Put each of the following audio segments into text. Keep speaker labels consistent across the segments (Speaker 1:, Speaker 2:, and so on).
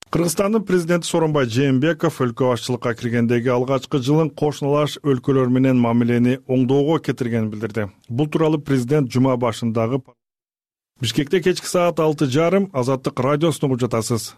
Speaker 1: Кыргызстандын президенти Сооронбай Жээнбеков өлкө башчылыкка киргендеги алгачкы жылын кошуналаш өлкөлөр менен мамилени оңдоого кетиргенин билдирди. Бул тууралуу президент жума башындагы Бишкекте кечки саат 6:30 Азаттык радиосуна угуп жатасыз.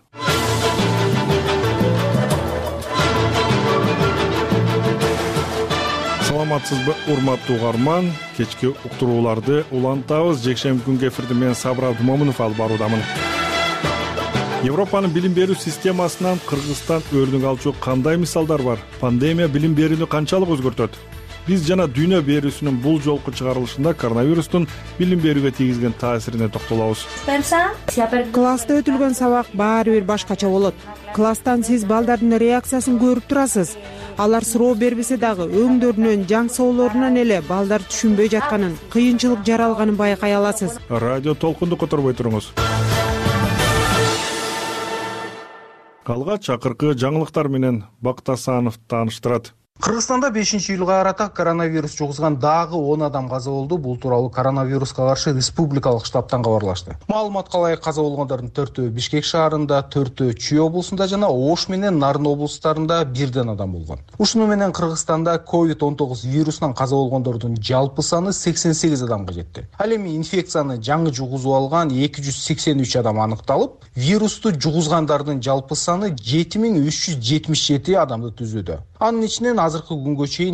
Speaker 1: Саламатсызбы, урматтуу угарман? Кечки уктурууларды улантабыз. Жекшемби күнгү эфирди мен Сабыр Абдумомунов алып баруудамын. Европанын билим берүү системасынан Кыргызстан өрнөк алчу кандай мисалдар бар? Пандемия билим берүүнү канчалык өзгөртөт? Биз жана дүйнө берүүсүнүн бул жолку чыгарылышында коронавирустун билим берүүгө тийгизген таасирине токтолобуз.
Speaker 2: Класста өтүлгөн сабак баары бир башкача болот. Класстан сиз балдардын реакциясын көрүп турасыз. Алар суроо бербесе дагы өңдөрүнөн, жаң соолорунан эле балдар түшүнбөй жатканын, кыйынчылык жаралганын байкай аласыз.
Speaker 1: Радио толкунду которбой туруңуз. Алгач акыркы жаңылыктар менен Бактасанов тааныштырат.
Speaker 3: Кыргызстанда 5-июлга карата коронавирус жугузган дагы 10 адам каза болду. Бул тууралуу коронавируска каршы республикалык штабтан кабарлашты. Маалыматка ылайык каза болгондордун 4-өө Бишкек шаарында, 4-өө Чүй облусунда жана Ош менен Нарын облустарында бирден адам болгон. Ушуну менен Кыргызстанда COVID-19 вирусунан каза болгондордун жалпы саны 88 адамга жетти. Ал эми инфекцияны жаңы жугузуп алган 283 адам аныкталып, вирусту жугузгандардын жалпы саны 7377 адамды түзүүдө. Анын ичинен азыркы күнгө чейин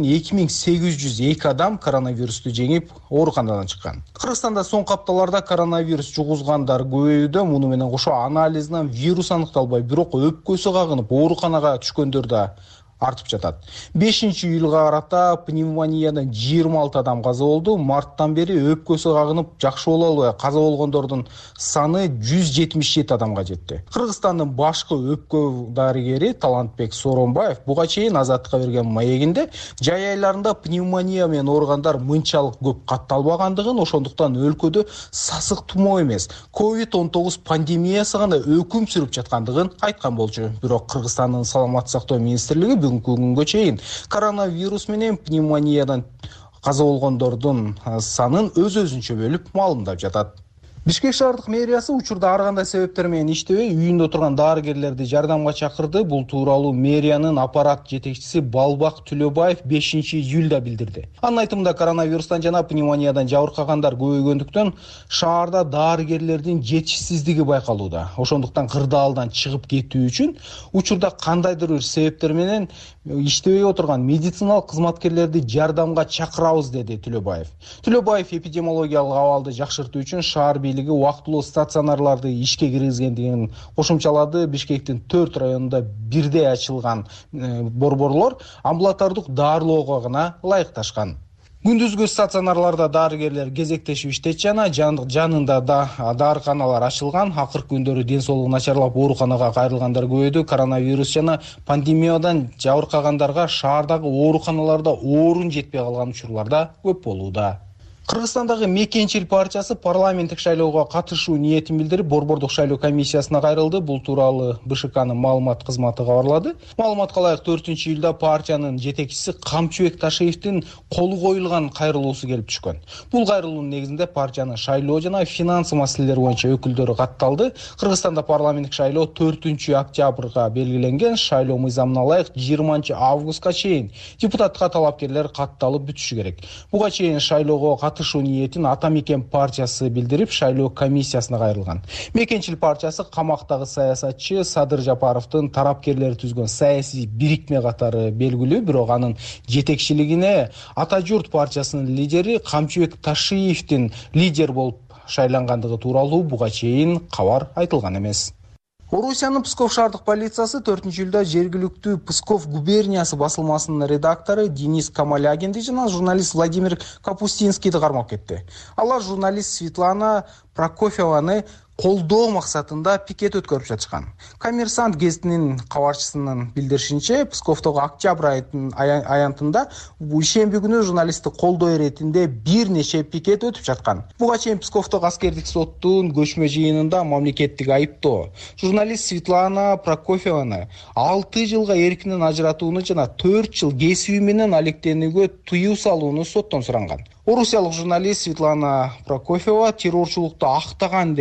Speaker 3: 2802 адам коронавирусту жеңип, ооруканадан чыккан. Кыргызстанда соңку апталарда коронавирус жугузгандар көбөйүүдө, муну менен кошо анализинен вирус аныкталбай, бирок өпкөсү кагынып ооруканага түшкөндөр да артып жатат. 5-июлга карата пневмониядан 26 адам каза болду. Марттан бери өпкөсү кагынып жакшы боло албай каза болгондордун саны 177 адамга жетти. Кыргызстандын башкы өпкө дарыгери Талантбек Сооронбаев буга чейин Азаттыкка берген маегинде жай айларында пневмония менен ооругандар мынчалык көп катталбагандыгын, ошондуктан өлкөдө сасык тумоо эмес, COVID-19 пандемиясы гана өкүм сүрүп жаткандыгын айткан болчу. Бирок Кыргызстандын саламаттык сактоо министрлиги бүгүнкү күнгө чейин коронавирус менен пневмониядан каза болгондордун санын өз-өзүнчө бөлүп маалымдап жатат. Бишкек шаардык мэриясы учурда ар кандай себептер менен иштебей, үйүндө отурган дарыгерлерди жардамга чакырды. Бул тууралуу мэриянын аппарат жетекчиси Балбак Түлөбаев 5-июлда билдирди. Анын айтымында коронавирустан жана пневмониядан жабыркагандар көбөйгөндүктөн шаарда дарыгерлердин жетишсиздиги байкалууда. Ошондуктан кырдаалдан чыгып кетүү үчүн учурда кандайдыр бир себептер менен иштебей отурган медициналык кызматкерлерди жардамга чакырабыз, деди Түлөбаев. Түлөбаев эпидемиологиялык абалды жакшыртуу үчүн шаар убактылуу стационарларды ишке киргизгендигин кошумчалады. Бишкектин 4 районунда бирдей ачылган борборлор амбулатордук дарылоого гана ылайыкташкан. Күндүзгү стационарларда дарыгерлер кезектешип иштейт жана жанында да дарыканалар ачылган. Акыркы күндөрү ден соолугу начарлап ооруканага кайрылгандар көбөйдү. Коронавирус жана пандемиядан жабыркагандарга шаардагы ооруканаларда орун жетпей калган учурлар да көп болууда. Кыргызстандагы Мекенчил партиясы парламенттик шайлоого катышуу ниетин билдирип, борбордук шайлоо комиссиясына кайрылды. Бул тууралуу БШКнын маалымат кызматы кабарлады. Маалыматка ылайык 4-июлда партиянын жетекчиси Камчыбек Ташиевдин колу коюлган кайрылуусу келип түшкөн. Бул кайрылуунун негизинде партиянын шайлоо жана финансы маселелери боюнча өкүлдөрү катталды. Кыргызстанда парламенттик шайлоо 4-октябрга белгиленген. Шайлоо мыйзамына ылайык 20-августка чейин депутатка талапкерлер катталып бүтүшү керек. Буга чейин шайлоого катышуу ниетин Ата Мекен партиясы билдирип, шайлоо комиссиясына кайрылган. Мекенчил партиясы камактагы саясатчы Садыр Жапаровдун тарапкерлери түзгөн саясий бирикме катары белгилүү, бирок анын жетекчилигине Ата Журт партиясынын лидери Камчыбек Ташиевдин лидер болуп шайлангандыгы тууралуу буга чейин кабар айтылган эмес. Орусиянын Псков шаардык полициясы 4-июлда жергиликтүү Псков губерниясы басылмасынын редактору Денис Камалягинди жана журналист Владимир Капустинскийди кармап кетти. Алар журналист Светлана Прокофьеваны колдоо максатында пикет өткөрүп жатышкан. Коммерсант гезитинин кабарчысынын билдиришинче, Псковдогу октябрь аянтында ишемби күнү журналистти колдоо иретинде бир нече пикет өтүп жаткан. Буга чейин Псковдогу аскердик соттун көчмө жыйынында мамлекеттик айыптоо журналист Светлана Прокофьеваны 6 жылга эркинен ажыратууну жана 4 жыл кесиби менен алектенүүгө тыюу салууну соттон суранган. Орусиялык журналист Светлана Прокофьева террорчулукту актаган деп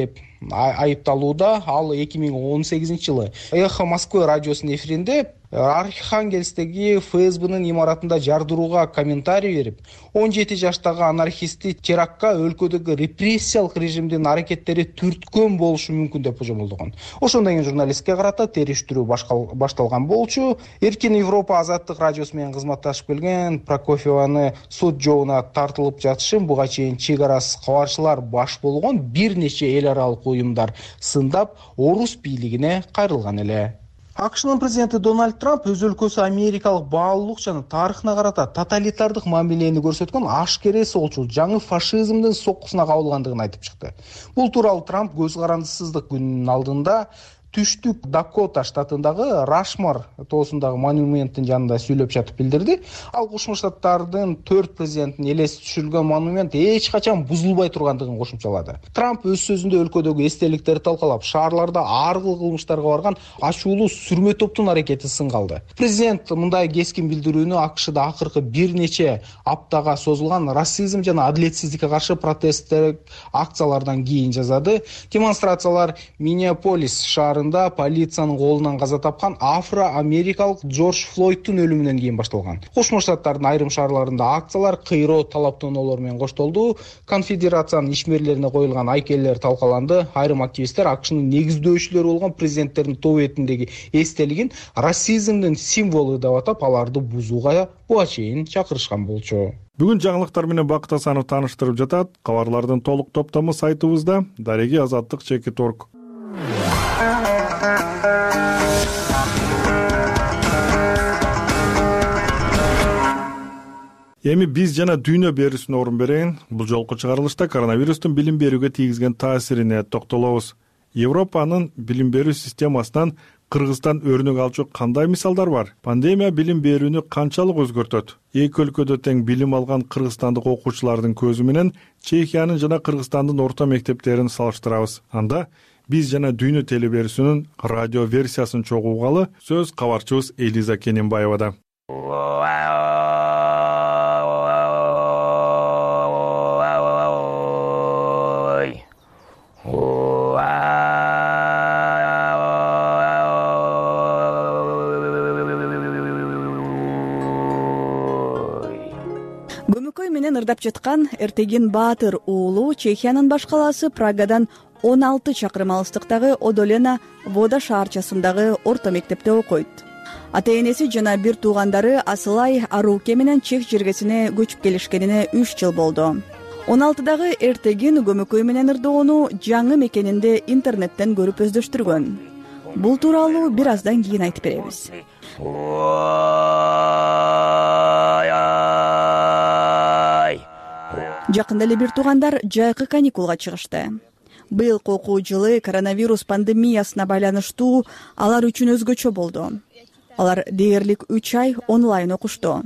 Speaker 3: айыпталууда. Ал 2018 жылы Эхо Москвы радиосунун эфиринде Архангельстеги ФСБнын имаратында жардырууга комментарий берип, 17 жаштагы анархисти терактка өлкөдөгү репрессиялык режимдин аракеттери түрткөн болушу мүмкүн деп божомолдогон. Ошондон кийин журналистке карата териштирүү башталган болчу. Эркин Европа Азаттык радиосу менен кызматташып келген Прокофьеваны суд жообуна тартылып жатышын буга чейин чек арасы кабарчылар баш болгон бир нече эл аралык уюмдар сындап, орус бийлигине кайрылган эле. АКШнын президенти Дональд Трамп өз өлкөсү америкалык баалуулук жана тарыхына карата тоталитардык мамилени көрсөткөн ашкере солчу жаңы фашизмдин соккусуна кабылгандыгын айтып чыкты. Бул тууралуу Трамп көз карандысыздык күнүнүн алдында Түштүк Дакота штатындагы Рашмар тоосундагы монументтин жанында сүйлөп жатып билдирди. Ал Кошмо Штаттардын 4 президентин элеси түшүрүлгөн монумент эч качан бузулбай тургандыгын кошумчалады. Трамп өз сөзүндө өлкөдөгү эстеликтерди талкалап, шаарларда ар кыл кылмыштарга барган ачуулуу сүрмө топтун аракети сынга алды. Президент мындай кескин билдирүүнү АКШда акыркы бир нече аптага созулган расизм жана адилетсиздикке каршы протесттер акциялардан кийин жасады. Демонстрациялар Миннеаполис шаарында полициянын колунан каза тапкан афро-америкалык Джордж Флойдтун өлүмүнөн кийин башталган. Кошмо Штаттардын айрым шаарларында акциялар кыйроо талаптоолор менен коштолду. Конфедерациянын ишмерлерине коюлган айкелдер талкаланды. Айрым активисттер АКШнын негиздөөчүлөрү болгон президенттердин тобу этиндеги эстелигин расизмдин символу деп атап, аларды бузууга буга чейин чакырышкан болчу.
Speaker 1: Бүгүн жаңылыктар менен Бакыт Асанов тааныштырып жатат. Кабарлардын толук топтому сайтыбызда dareги-azаттык.org. Эми биз жана дүйнө берүүсүнө орун берейин. Бул жолку чыгарылышта коронавирустун билим берүүгө тийгизген таасирине токтолобуз. Европанын билим берүү системасынан Кыргызстан өрнөк алчу кандай мисалдар бар? Пандемия билим берүүнү канчалык өзгөртөт? Эки өлкөдө тең билим алган кыргызстандык окуучулардын көзү менен Чехиянын жана Кыргызстандын орто мектептерин салыштырабыз. Анда биз жана дүйнө телеберүүсүнүн радио версиясын чогуугалы сөз кабарчыбыз Элиза Кененбаевада.
Speaker 4: Көмөкөй менен ырдап жаткан Эртегин Баатыр уулу Чехиянын баш калаасы Прагадан 16 чакырым алыстыктагы Одолена Вода шаарчасындагы орто мектепте окуйт. Ата-энеси жана бир туугандары Асылай Аруке менен Чех жергесине көчүп келишкенине 3 жыл болду. 16дагы Эртегин көмөкөй менен ырдоону жаңы мекенинде интернеттен көрүп өздөштүргөн. Бул тууралуу бир аздан кийин айтып беребиз. Жакында эле бир туугандар жайкы каникулга чыгышты. Быйылкы окуу жылы коронавирус пандемиясына байланыштуу алар үчүн өзгөчө болду. Алар дээрлик 3 ай онлайн окушту.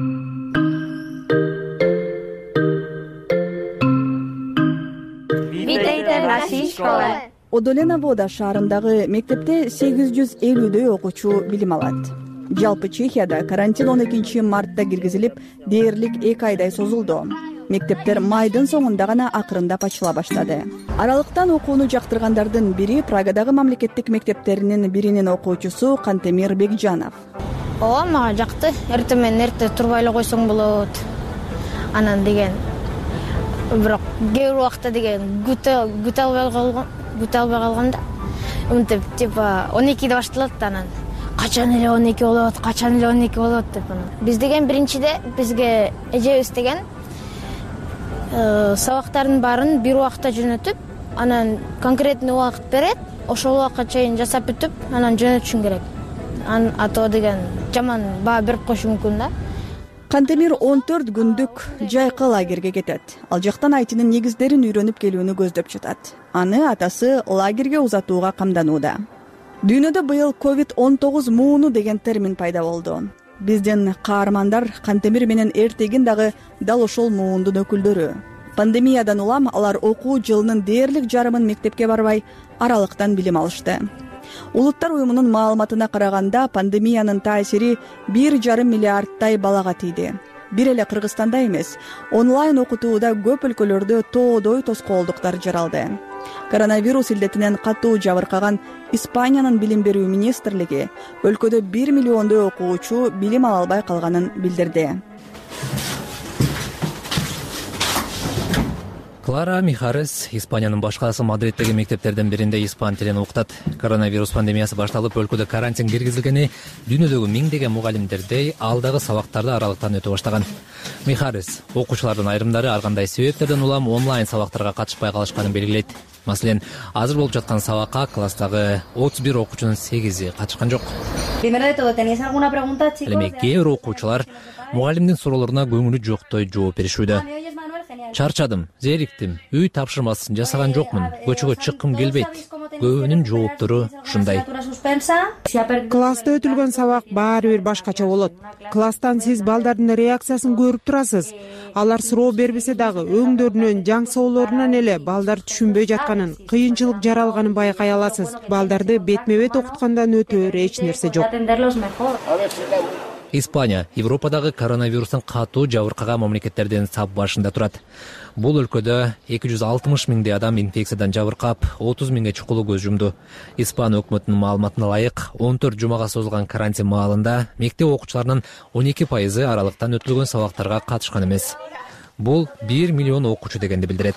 Speaker 4: Одолена Вода шаарындагы мектепте 850дөй окуучу билим алат. Жалпы Чехияда карантин 12 мартта киргизилип, дээрлик 2 айдай созулду. Мектептер майдын соңунда гана акырындап ачыла баштады. Аралыктан окууну жактыргандардын бири Прагадагы мамлекеттик мектептеринин биринин окуучусу Кантемир Бекжанов.
Speaker 5: Ооба, мага жакты. Эрте менен эрте турбай эле койсоң болот. Анан деген бирок кээ бир убакта деген күтө албай калганда мынтип типа 12де башталат, анан качан эле 12 болот деп анан. Биз деген биринчиде бизге эжебиз деген сабактардын баарын бир убакта жөнөтүп, анан конкретный убакыт берет, ошол убакка чейин жасап бүтүп, анан жөнөтүшүң керек. Ато деген жаман баа берип коюшу мүмкүн да.
Speaker 4: Кантемир 14 күндүк жайкы лагерге кетет. Ал жактан айтынын негиздерин үйрөнүп келүүнү көздөп жатат. Аны атасы лагерге узатууга камданууда. Дүйнөдө быйыл COVID-19 мууну деген термин пайда болду. Биздин каармандар Кантемир менен Эртегин дагы дал ошол муундун өкүлдөрү. Пандемиядан улам алар окуу жылынын дээрлик жарымын мектепке барбай, аралыктан билим алышты. Улуттар уюмунун маалыматына караганда пандемиянын таасири 1,5 миллиардтай балага тийди. Бир эле Кыргызстанда эмес, онлайн окутууда көп өлкөлөрдө тоодой тоскоолдуктар жаралды. Коронавирус илдетинен катуу жабыркаган Испаниянын билим берүү министрлиги өлкөдө 1 миллиондой окуучу билим ала албай калганын билдирди.
Speaker 6: Клара Михарес Испаниянын баш каласы Мадриттеги мектептерден биринде испан тилин окутат. Коронавирус пандемиясы башталып өлкөдө карантин киргизилгени дүйнөдөгү миңдеген мугалимдердей алдагы сабактарды аралыктан өтө баштаган. Михарес окуучулардын айрымдары ар кандай себептерден улам онлайн сабактарга катышпай калышканын белгилейт. Маселен, азыр болуп жаткан сабакка класстагы 31 окуучунун 8-и катышкан жок. Эми кээ бир окуучулар мугалимдин суроолоруна көңүлү жоктой жооп беришүүдө. Чарчадым, зериктим, үй тапшырмасын жасаган жокмун, көчөгө чыккым келбейт. Көбүнүн жооптору ушундай.
Speaker 2: Класста өтүлгөн сабак баары бир башкача болот. Класстан сиз балдардын реакциясын көрүп турасыз. Алар суроо бербесе дагы өңдөрүнөн, жаң соолорунан эле балдар түшүнбөй жатканын, кыйынчылык жаралганын байкай аласыз. Балдарды бетме-бет окуткандан өтөөр эч нерсе жок.
Speaker 6: Испания Европадагы коронавирустун катуу жабыркаган мамлекеттердин сап башында турат. Бул өлкөдө 260 миңдей адам инфекциядан жабыркап, 30 миңге чукулу көз жумду. Испан өкмөтүнүн маалыматына ылайык, 14 жумага созулган карантин маалында мектеп окуучуларынын 12% аралыктан өтүлгөн сабактарга катышкан эмес. Бул 1 миллион окуучу дегенди билдирет.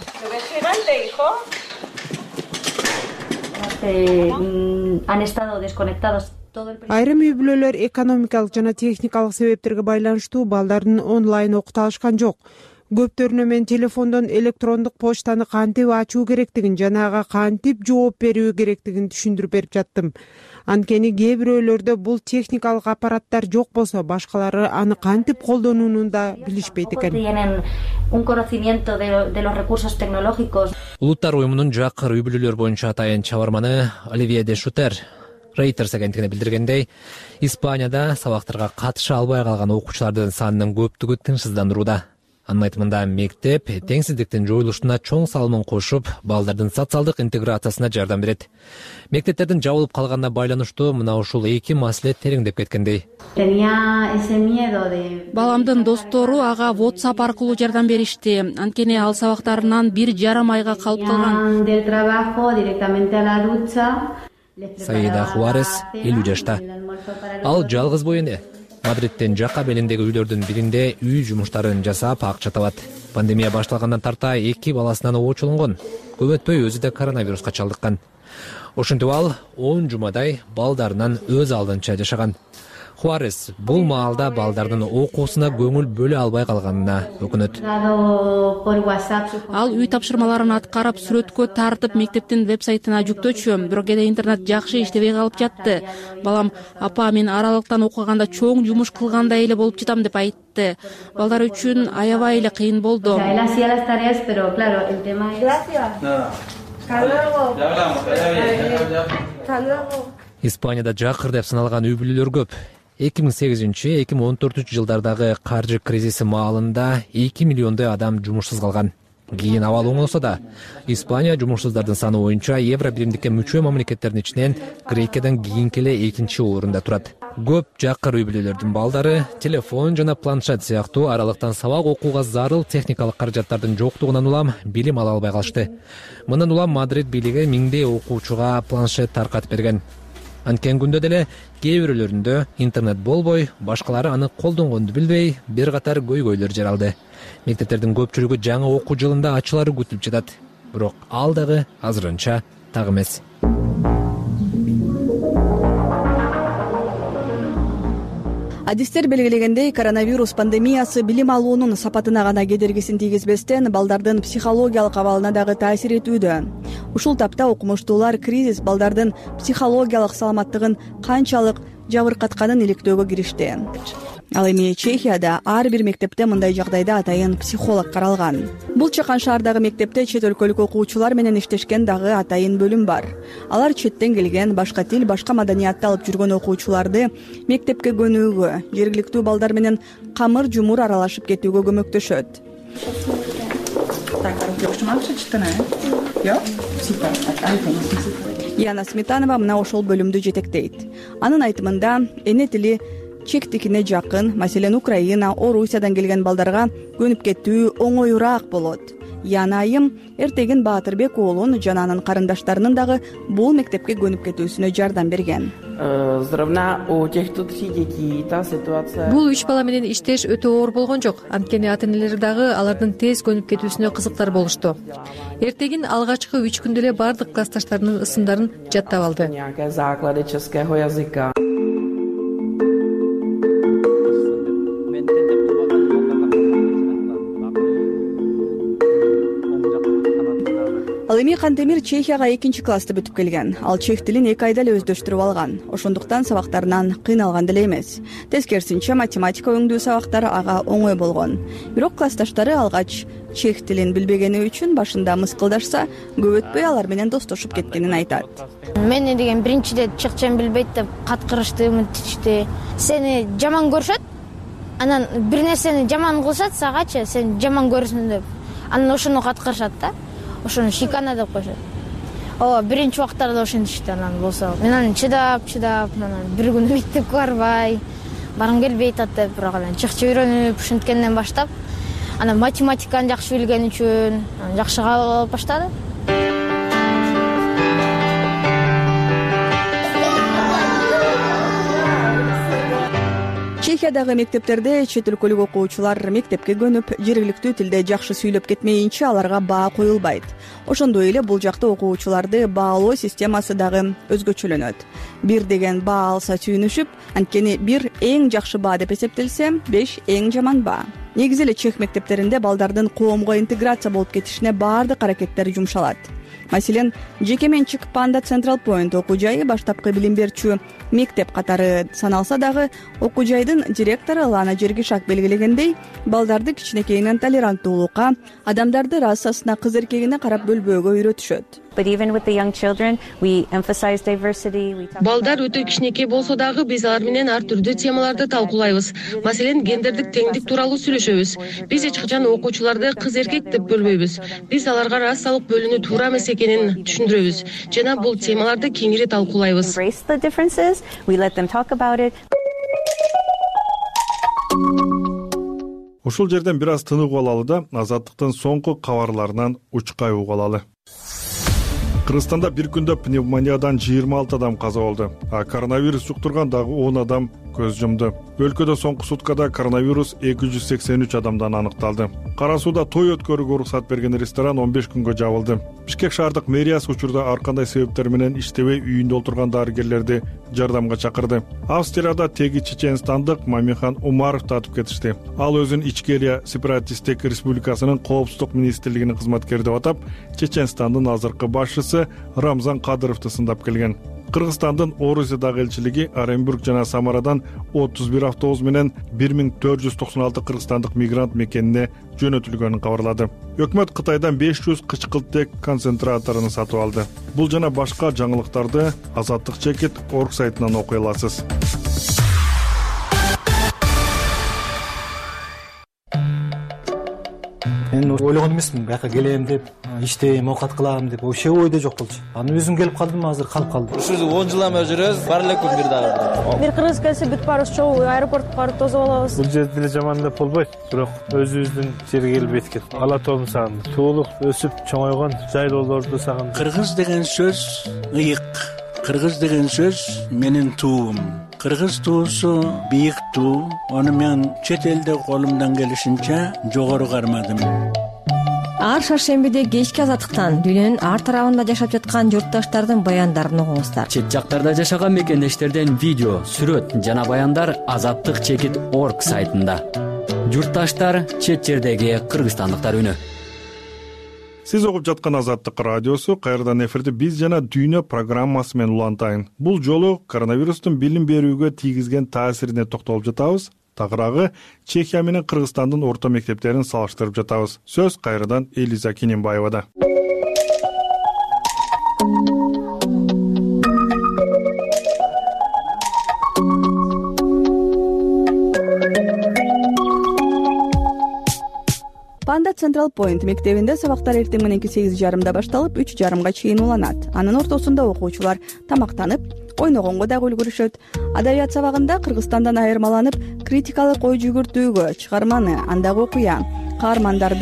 Speaker 2: Айрым үй бүлөлөр экономикалык жана техникалык себептерге байланыштуу балдарын онлайн окута алышкан жок. Көптөрүнө мен телефондон электрондук почтаны кантип ачуу керектигин жана ага кантип жооп берүү керектигин түшүндүрүп берип жаттым. Анткени кээ бирөөлөрдө бул техникалык аппараттар жок болсо, башкалары аны кантип колдонууну да билишпейт экен.
Speaker 6: Улуттар уюмунун жакыр үй бүлөлөр боюнча атайын чабарманы Оливье де Шутер Reuters агенттигине билдиргендей, Испанияда сабактарга катыша албай калган окуучулардын санынын көптүгү тынчсыздандырууда. Анын айтымында мектеп теңсиздиктин жоюлушуна чоң салымын кошуп, балдардын социалдык интеграциясына жардам берет. Мектептердин жабылып калганына байланыштуу мына ушул эки маселе тереңдеп кеткендей.
Speaker 7: Баламдын достору ага WhatsApp аркылуу жардам беришти. Анткени ал сабактарынан 1,5 айга калып калган.
Speaker 6: Саида Хуарес 50 жашта. Ал жалгыз бой эне. Мадриттин жакка белиндеги үйлөрдүн биринде үй жумуштарын жасап акча табат. Пандемия башталгандан тарта 2 баласынан оочулунгон. Көп өтпөй өзү да коронавируска чалдыккан. Ошентип ал 10 жумадай балдарынан өз алдынча жашаган. Хуарес бул маалда балдардын окуусуна көңүл бөлө албай калганына өкүнөт.
Speaker 7: Ал үй тапшырмаларын аткарып, сүрөткө тартып мектептин веб-сайтына жүктөчү, бирок кээде интернет жакшы иштебей калып жатты. Балам, апа, мен аралыктан окуганда чоң жумуш кылгандай эле болуп жатам деп айтты. Балдар үчүн аябай эле кыйын болду.
Speaker 6: Испанияда жакыр деп саналган үй бүлөлөр көп. 2008-2014 жылдардагы каржы кризиси маалында 2 миллиондой адам жумушсуз калган. Кийин абал оңолсо да, Испания жумушсуздардын саны боюнча Евро биримдикке мүчө мамлекеттердин ичинен Грекиядан кийинки эле 2-чи орунда турат. Көп жакыр үй бүлөлөрдүн балдары телефон жана планшет сыяктуу аралыктан сабак окууга зарыл техникалык каражаттардын жоктугунан улам билим ала албай калышты. Мындан улам Мадрид бийлиги миңдей окуучуга планшет таркатып берген. Анткени күндө деле кээ бирөөлөрүндө интернет болбой, башкалары аны колдонгонду билбей, бир катар көйгөйлөр жаралды. Мектептердин көпчүлүгү жаңы окуу жылында ачылары күтүлүп жатат. Бирок ал дагы азырынча так эмес.
Speaker 4: Адистер белгилегендей, коронавирус пандемиясы билим алуунун сапатына гана кедергисин тийгизбестен, балдардын психологиялык абалына дагы таасир этүүдө. Ушул тапта окумуштуулар кризис балдардын психологиялык саламаттыгын канчалык жабыркатканын иликтөөгө киришти. Ал эми Чехияда ар бир мектепте мындай жагдайда атайын психолог каралган. Бул чакан шаардагы мектепте чет өлкөлүк окуучулар менен иштешкен дагы атайын бөлүм бар. Алар четтен келген, башка тил, башка маданиятты алып жүргөн окуучуларды мектепке көнүүгө, жергиликтүү балдар менен камыр жумур аралашып кетүүгө көмөктөшөт. Яна Сметанова мына ошол бөлүмдү жетектейт. Анын айтымында, эне тили чектикине жакын, маселен Украина, Орусиядан келген балдарга көнүп кетүү оңоюраак болот. Яна айым Эртегин Баатырбек уулун жана анын карындаштарынын дагы бул мектепке көнүп кетүүсүнө жардам берген.
Speaker 8: Бул 3 бала менен иштеш өтө оор болгон жок. Анткени ата-энелери дагы алардын тез көнүп кетүүсүнө кызыктар болушту. Эртегин алгачкы 3 күндө эле бардык классташтарынын ысымдарын жаттап алды. Ал эми Кантемир Чехияга 2-классты бүтүп келген. Ал чех тилин 2 айда эле өздөштүрүп алган. Ошондуктан сабактарынан кыйналган деле эмес. Тескерисинче математика өңдүү сабактары ага оңой болгон. Бирок классташтары алгач чех тилин билбегени үчүн башында мыскылдашса, көп өтпөй алар менен достошуп кеткенин айтат.
Speaker 5: Мени деген биринчиде чыкчан билбейт деп каткырышты, мынтичти. Сени жаман көрүшөт. Анан бир нерсени жаман кылышат сагачы, сен жаман көрүсүң деп. Анан ошону каткырышат да. Ошону шикана деп коюшат. Биринчи убактарда ошентишти. Анан болсо мен аны чыдап, анан бир күн мектепке барбай, баргым келбей атат деп, бирок анан чыкчы үйрөнүп, ушинткенден баштап, анан математиканы жакшы билген үчүн жакшы кабыл алып баштады.
Speaker 4: Чехиядагы мектептерде чет өлкөлүк окуучулар мектепке көнүп, жергиликтүү тилде жакшы сүйлөп кетмейинче аларга баа коюлбайт. Ошондой эле бул жакта окуучуларды баалоо системасы дагы өзгөчөлөнөт. 1 деген баа алса сүйүнүшүп, анткени 1 эң жакшы баа деп эсептелсе, 5 эң жаман баа. Негизи эле чех мектептеринде балдардын коомго интеграция болуп кетишине баардык аракеттер жумшалат. Маселен, жеке менчик Panda Central Point окуу жайы баштапкы билим берүүчү мектеп катары саналса дагы, окуу жайдын директору Лана Жергишак белгилегендей, балдарды кичинекейинен толеранттуулукка, адамдарды расасына, кыз эркегине карап бөлбөөгө үйрөтүшөт.
Speaker 8: Балдар өтө кичинекей болсо дагы биз алар менен ар түрдүү темаларды талкуулайбыз. Маселен, гендердик теңдик тууралуу сүйлөшөбүз. Биз эч качан окуучуларды кыз эркек деп бөлбөйбүз. Биз аларга расалык бөлүнүү туура эмес экенин түшүндүрөбүз жана бул темаларды кеңири талкуулайбыз.
Speaker 1: Ушул жерден бир аз тыныгып алалы да, Азаттыктын соңку кабарларынан учкай угулалы. Кыргызстанда бир күндө пневмониядан 26 адам каза болду. Коронавирус жуктурган дагы 10 адам көз жумду. Өлкөдө соңку суткада коронавирус 283 адамдан аныкталды. Кара сууда той өткөрүүгө уруксат берген ресторан 15 күнгө жабылды. Бишкек шаардык мэриясы учурда ар кандай себептер менен иштебей үйүндө отурган дарыгерлерди жардамга чакырды. Австрияда теги чеченстандык Мамихан Умаров татып кетишти. Ал өзүн Ичкерия сепаратисттик республикасынын коопсуздук министрлигинин кызматкери деп атап, Чеченстандын азыркы башчысы Рамзан Кадыровду сындап келген. Кыргызстандын Орусиядагы элчилиги Оренбург жана Самарадан 31 автобус менен 1496 кыргызстандык мигрант мекенине жөнөтүлгөнүн кабарлады. Өкмөт Кытайдан 500 кычкылтек концентраторун сатып алды. Бул жана башка жаңылыктарды Азаттык чекит орг сайтынан окуй аласыз.
Speaker 9: Мен ойлогон эмесмин, бияка келем деп, иштейм, оокат кылам деп, вообще ойдо жок болчу. Аны өзүм келип калдым, азыр калып калдым.
Speaker 10: Ушул 10 жылдан бери жүрөбүз, бар эле күн бир дагы.
Speaker 11: Бир кыргыз келсе бүт баарыбыз чогуу аэропортко барып тосуп алабыз.
Speaker 12: Бул жерде деле жаман деп болбойт, бирок өзүбүздүн жерге келип эткет. Ала тоом сагындым. Туулук өсүп чоңойгон жайлоолорду сагындым.
Speaker 13: Кыргыз деген сөз ыйык. Кыргыз деген сөз менин туум. Кыргыз туусу бийик туу. Аны мен чет элде колумдан келишинче жогору кармадым.
Speaker 14: Ар шаршембиде кечки Азаттыктан дүйнөнүн ар тарабында жашап жаткан журтташтардын баяндарын угуңуздар.
Speaker 15: Чет жактарда жашаган мекендештерден видео, сүрөт жана баяндар Азаттык чекит орг сайтында. Журтташтар, чет жердеги кыргызстандыктар үнү.
Speaker 1: Сиз угуп жаткан Азаттык радиосу, кайрадан эфирде биз жана дүйнө программасы менен улантайын. Бул жолу коронавирустун билим берүүгө тийгизген таасирине токтолуп жатабыз. Тагыраагы Чехия менен Кыргызстандын орто мектептерин салыштырып жатабыз. Сөз кайрадан Элиза Кинембаевада.
Speaker 4: Panda Central Point мектебинде сабактар эртең мененки 8:30 башталып, 3:30 чейин уланат. Анын ортосунда окуучулар тамактанып, ойногонго дагы үлгүрүшөт. Адабият сабагында Кыргызстандан айырмаланып, критикалык ой жүгүртүүгө, чыгарманы, андагы окуя, каармандарды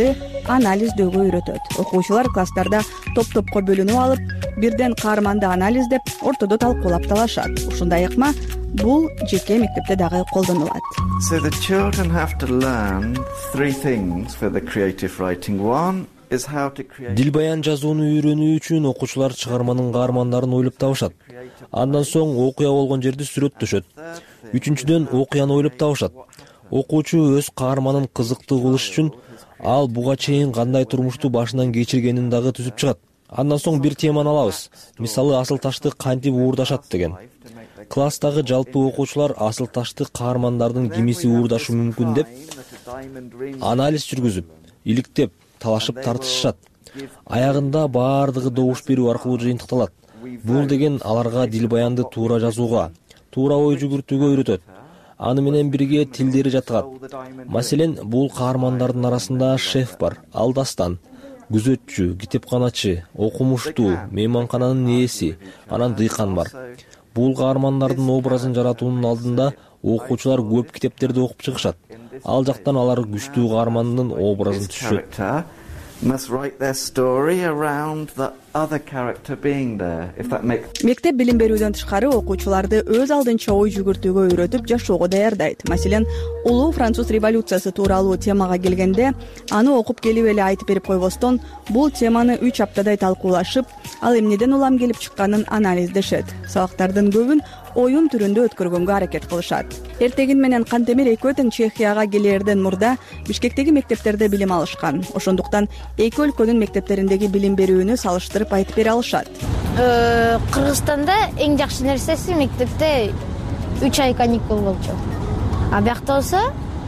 Speaker 8: анализдөөгө үйрөтөт. Окуучулар класстарда топ-топко бөлүнүп алып, бирден каарманды анализдеп, ортодо талкуулап талашат. Ушундай ыкма бул жеке мектепте дагы колдонулат.
Speaker 16: So the children have to learn three things for the creative writing. One is how to create.
Speaker 17: Дил баян жазууну үйрөнүү үчүн окуучулар чыгарманын каармандарын ойлоп табышат. Андан соң окуя болгон жерди сүрөттөшөт. Үчүнчүдөн окуяны ойлоп табышат. Окуучу өз каарманын кызыктуу кылыш үчүн ал буга чейин кандай турмушту башынан кечиргенин дагы түзүп чыгат. Андан соң бир теманы алабыз. Мисалы асыл ташты кантип уурдашат деген. Класстагы жалпы окуучулар асыл ташты каармандардын кимиси уурдашы мүмкүн деп анализ жүргүзүп, иликтеп, талашып тартышышат. Аягында баардыгы добуш берүү аркылуу жыйынтыкталат. Бул деген аларга дил баянды туура жазууга, туура ой жүгүртүүгө үйрөтөт. Аны менен бирге тилдери жаткат. Маселен, бул каармандардын арасында шеф бар, алдастан, күзөтчү, китепканачы, окумуштуу, мейманкананын ээси, анан дыйкан бар. Бул каармандардын образын жаратуунун алдында окуучулар көп китептерди окуп чыгышат. Ал жактан алар күчтүү каармандын образын түшүшөт.
Speaker 16: Must write their story around the other character being there, if that makes.
Speaker 8: Мектеп билим берүүдөн тышкары окуучуларды өз алдынча ой жүгүртүүгө үйрөтүп жашоого даярдайт. Маселен, улуу француз революциясы тууралуу темага келгенде, аны окуп келип эле айтып берип койбостон, бул теманы 3 аптадай талкуулашып, ал эмнеден улам келип чыкканын анализдешет. Сабактардын көбүн оюн түрүндө өткөргөнгө аракет кылышат. Эртегин менен Кантемир экөө тең Чехияга келерден мурда Бишкектеги мектептерде билим алышкан. Ошондуктан эки өлкөнүн мектептериндеги билим берүүнү салыштырып айтып бере алышат.
Speaker 5: Кыргызстанда эң жакшы нерсеси мектепте 3 ай каникул болчу. А биякта болсо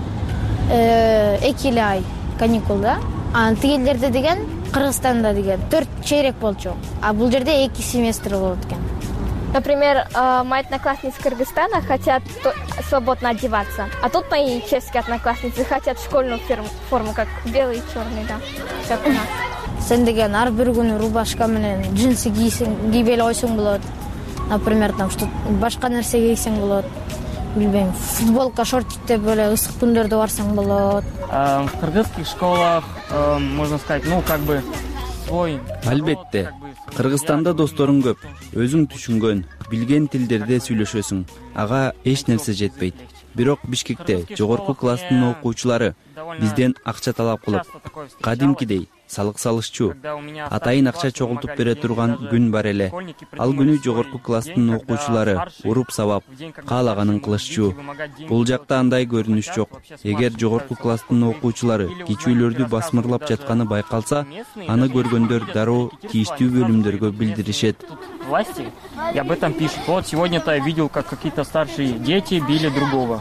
Speaker 5: 2 ай каникул да. А тигелерде деген Кыргызстанда деген 4 чейрек болчу. А бул жерде 2 семестр болот экен.
Speaker 11: Например, мои одноклассницы Кыргызстана хотят свободно одеваться, а тут мои чешские одноклассницы хотят школьную форму, как белый и черный, да, как у нас.
Speaker 5: Сен деген ар бир күнү рубашка менен джинсы кийип эле койсоң болот. Например, там что башка нерсе кийсең болот. Билбейм, футболка, шортик деп эле ысык күндөрдө барсаң болот.
Speaker 18: В кыргызских школах, можно сказать, как бы свой.
Speaker 19: Албетте, Кыргызстанда досторуң көп, өзүң түшүнгөн, билген тилдерде сүйлөшөсүң. Ага эч нерсе жетпейт. Бирок Бишкекте жогорку класстын окуучулары бизден акча талап кылып, кадимкидей салык салышчу, атайын акча чогултуп бере турган күн бар эле. Ал күнү жогорку класстын окуучулары уруп сабап, каалаганын кылышчу. Бул жакта андай көрүнүш жок. Эгер жогорку класстын окуучулары кичүүлөрдү басмырлап жатканы байкалса, аны көргөндөр дароо тийиштүү бөлүмдөргө билдиришет.
Speaker 18: Власти и об этом пишут. Вот сегодня-то я видел, как какие-то старшие дети били другого.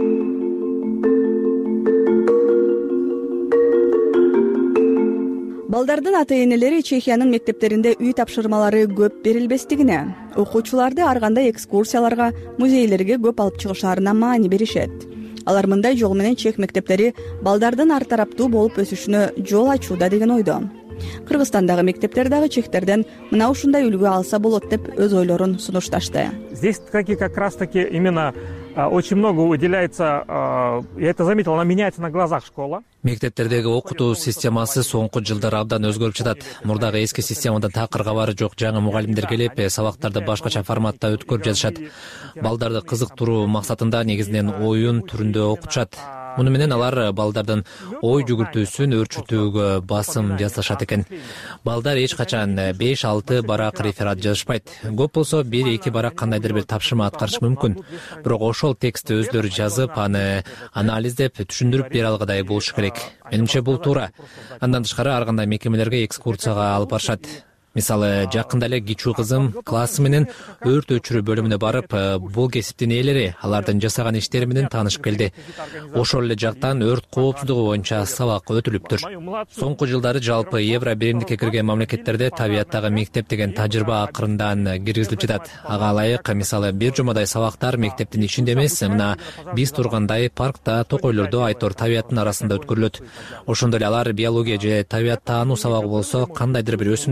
Speaker 8: Балдардын ата-энелери Чехиянын мектептеринде үй тапшырмалары көп берилбестигине, окуучуларды ар кандай экскурсияларга, музейлерге көп алып чыгышаарына маани беришет. Алар мындай жол менен чех мектептери балдардын ар тараптуу болуп өсүшүнө жол ачууда деген ойдо. Кыргызстандагы мектептер дагы чехтерден мына ушундай үлгү алса болот деп өз ойлорун сунушташты.
Speaker 20: Здесь как раз таки именно очень много уделяется, я это заметил, она меняется на глазах школа.
Speaker 6: Мектептердеги окутуу системасы соңку жылдары абдан өзгөрүп жатат. Мурдагы эски системада такыр кабары жок жаңы мугалимдер келип, сабактарды башкача форматта өткөрүп жатышат. Балдарды кызыктыруу максатында негизинен оюн түрүндө окутушат. Муну менен алар балдардын ой жүгүртүүсүн өөрчүтүүгө басым жасашат экен. Балдар эч качан 5-6 барак реферат жазышпайт. Көп болсо 1-2 барак кандайдыр бир тапшырма аткарышы мүмкүн. Бирок ошол текстти өздөрү жазып, аны анализдеп, түшүндүрүп бере алгыдай болушу керек. Менимче бул туура. Андан тышкары ар кандай мекемелерге экскурсияга алып барышат. Мисалы, жакында эле кичүү кызым классы менен өрт өчүрүү бөлүмүнө барып, бул кесиптин ээлери алардын жасаган иштери менен таанышып келди. Ошол эле жактан өрт коопсуздугу боюнча сабак өтүлүптүр. Соңку жылдары жалпы Евро биримдикке кирген мамлекеттерде табияттагы мектеп деген тажрыйба акырындан киргизилип жатат. Ага ылайык, мисалы, бир жумадай сабактар мектептин ичинде эмес, мына биз тургандай паркта, токойлордо айтор табияттын арасында өткөрүлөт. Ошондой эле алар биология же табият таануу сабагы болсо, кандайдыр бир өсүмдүктөр менен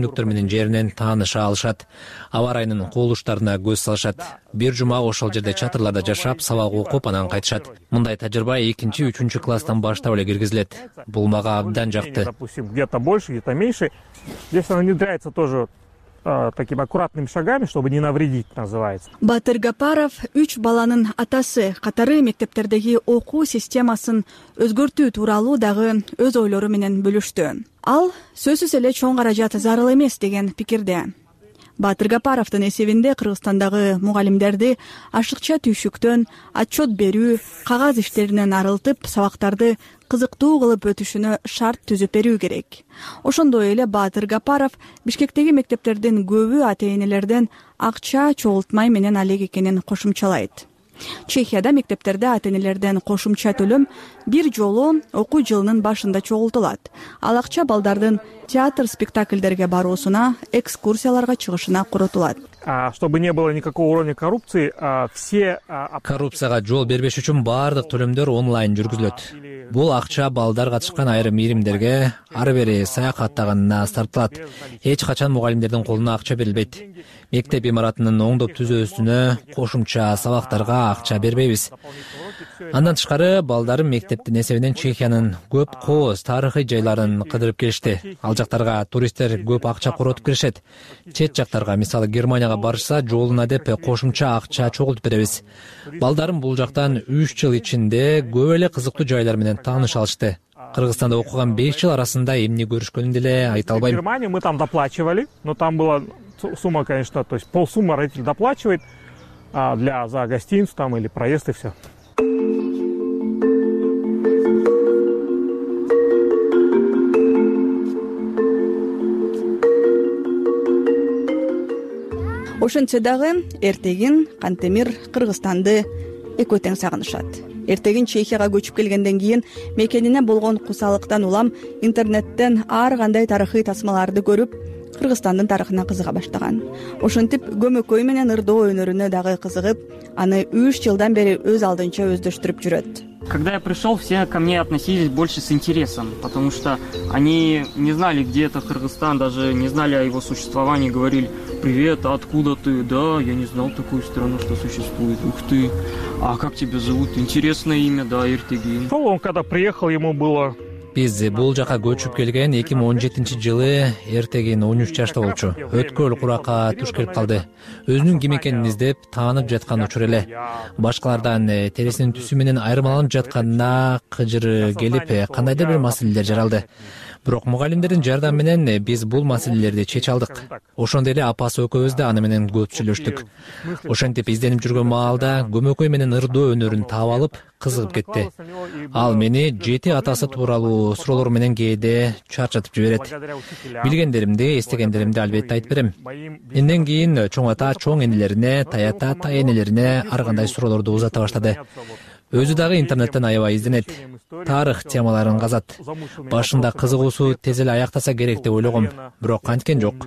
Speaker 6: жеринен тааныша алышат, аба ырайынын кубулуштарына көз салышат. Бир жума ошол жерде чатырларда жашап, сабак окуп анан кайтышат. Мындай тажрыйба 2-3 класстан баштап эле киргизилет. Бул мага абдан жакты.
Speaker 20: Где-то больше, где-то меньше. Здесь она внедряется тоже такими аккуратными шагами, чтобы не навредить, называется.
Speaker 8: Батыр Гапаров 3 баланын атасы катары мектептердеги окуу системасын өзгөртүү тууралуу дагы өз ойлору менен бөлүштү. Ал сөзсүз эле чоң каражат зарыл эмес деген пикирде. Батыр Гапаровдун эсебинде Кыргызстандагы мугалимдерди ашыкча түйшүктөн отчет берүү, кагаз иштеринен арылтып, сабактарды кызыктуу кылып өтүшүнө шарт түзүп берүү керек. Ошондой эле Батыр Гапаров Бишкектеги мектептердин көбү ата-энелерден акча чогултмай менен алек экенин кошумчалайт. Чехияда мектептерде ата-энелерден кошумча төлөм бир жолу окуу жылынын башында чогултулат. Ал акча балдардын театр спектакльдерге баруусуна, экскурсияларга чыгышына коротулат.
Speaker 20: Чтобы не было никакого уровня коррупции, все
Speaker 6: коррупцияга жол бербеш үчүн баардык төлөмдөр онлайн жүргүзүлөт. Бул акча балдар катышкан айрым ийримдерге ары бери саякаттаганына тартылат. Эч качан мугалимдердин колуна акча берилбейт. Мектеп имаратынын оңдоп түзүүсүнө, кошумча сабактарга акча бербейбиз. Андан тышкары балдарым мектептин эсебинен Чехиянын көп кооз тарыхый жайларын кыдырып келишти. Ал жактарга туристтер көп акча коротуп киришет. Чет жактарга, мисалы Германияга барышса, жолуна деп кошумча акча чогултуп беребиз. Балдарым бул жактан 3 жыл ичинде көп эле кызыктуу жайлар менен тааныша алышты. Кыргызстанда окуган 5 жыл арасында эмне көрүшкөнүн деле айта албайм.
Speaker 20: В Германии мы там доплачивали, но там была сумма, конечно, то есть полсуммы родитель доплачивает за гостиницу там или проезд и все.
Speaker 8: Ошентсе дагы эртегин Кантемир Кыргызстанды экөө тең сагынышат. Эртегин Чехияга көчүп келгенден кийин мекенине болгон кусалыктан улам интернеттен ар кандай тарыхый тасмаларды көрүп, Кыргызстандын тарыхына кызыга баштаган. Ошентип көмөкөй менен ырдоо өнөрүнө дагы кызыгып, аны 3 жылдан бери өз алдынча өздөштүрүп жүрөт.
Speaker 18: Когда я пришел, все ко мне относились больше с интересом, потому что они не знали, где это Кыргызстан, даже не знали о его существовании, говорили: «Привет, а откуда ты?» «Да, я не знал такую страну, что существует». «Ух ты, а как тебя зовут?» «Интересное имя, да, Эртегин».
Speaker 20: Он когда приехал, ему было...
Speaker 6: Биз бул жака көчүп келген 2017-жылы Эртегин 13 жашта болчу. Өткөл куракка туш келип калды. Өзүнүн ким экенин издеп, таанып жаткан учур эле. Башкалардан терисинин түсү менен айырмаланып жатканына кыжыры келип, кандайдыр бир маселелер жаралды. Бирок мугалимдердин жардамы менен биз бул маселелерди чече алдык. Ошондой эле апасы экөөбүз да аны менен көп сүйлөштүк. Ошентип изденип жүргөн маалда көмөкөй менен ырдоо өнөрүн таап алып, кызыгып кетти. Ал мени 7 атасы тууралуу суроолор менен кээде чарчатып жиберет. Билгендеримди, эстегендеримди албетте айтып берем. Энден кийин чоң ата чоң энелерине, таята тайэнелерине ар кандай суроолорду узата баштады. Өзү дагы интернеттен аябай изденет. Тарых темаларын казат. Башында кызыгуусу тез эле аяктаса керек деп ойлогом, бирок канткен жок.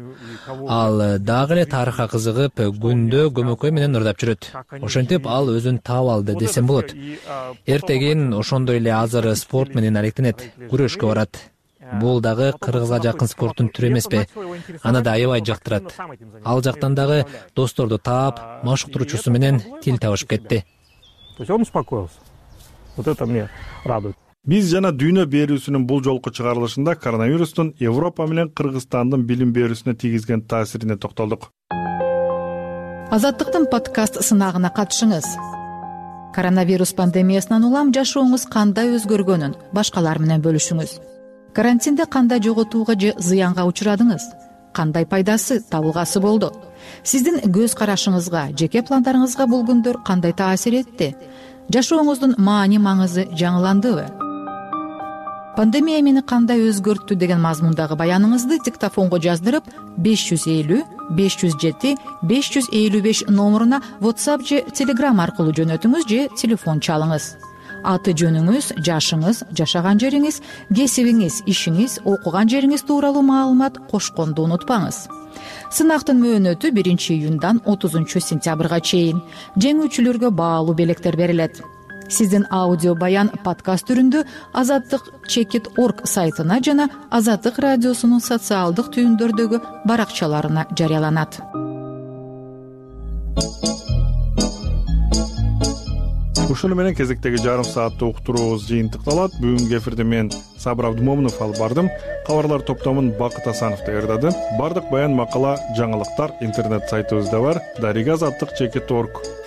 Speaker 6: Ал дагы эле тарыхка кызыгып, күндө көмөкөй менен ырдап жүрөт. Ошентип ал өзүн таап алды десем болот. Эртегин ошондой эле азыр спорт менен алектенет, күрөшкө барат. Бул дагы кыргызга жакын спорттун түрү эмеспи? Аны да аябай жактырат. Ал жактан дагы досторду таап, машыктыруучусу менен тил табышып кетти.
Speaker 20: То есть он успокоился. Вот это мне радует.
Speaker 1: Биз жана дүйнө берүүсүнүн бул жолку чыгарылышында коронавирустун Европа менен Кыргызстандын билим берүүсүнө тийгизген таасирине токтолдук.
Speaker 21: Азаттыктын подкаст сынагына катышыңыз. Коронавирус пандемиясынан улам жашооңуз кандай өзгөргөнүн башкалар менен бөлүшүңүз. Карантинде кандай жоготууга же зыянга учурадыңыз? Кандай пайдасы, табылгасы болду? Сиздин көз карашыңызга, жеке пландарыңызга бул күндөр кандай таасир этти? Жашооңуздун маани маңызы жаңыландыбы? Пандемия мени кандай өзгөрттү деген мазмундагы баяныңызды диктофонго жаздырып 550 507 555 номуруна WhatsApp же Telegram аркылуу жөнөтүңүз же телефон чалыңыз. Аты жөнүңүз, жашыңыз, жашаган жериңиз, кесибиңиз, ишиңиз, окуган жериңиз тууралуу маалымат кошконду унутпаңыз. Сынактын мөөнөтү 1 июндан 30 сентябрга чейин. Жеңүүчүлөргө баалуу белектер берилет. сиздин аудио баян подкаст түрүндө azatdikchekit.org сайтына жана Азаттык радиосунун социалдык түйүндөрдөгү баракчаларына жарыяланат.
Speaker 1: Ушуну менен кезектеги жарым сааттык уктуруубуз жыйынтыкталат. Бүгүнкү эфирде мен Сабыр Абдумомунов алып бардым. Кабарлар топтомун Бакыт Асанов даярдады. Бардык баян, макала, жаңылыктар интернет сайтыбызда бар. Дарига Азаттык Чекит.org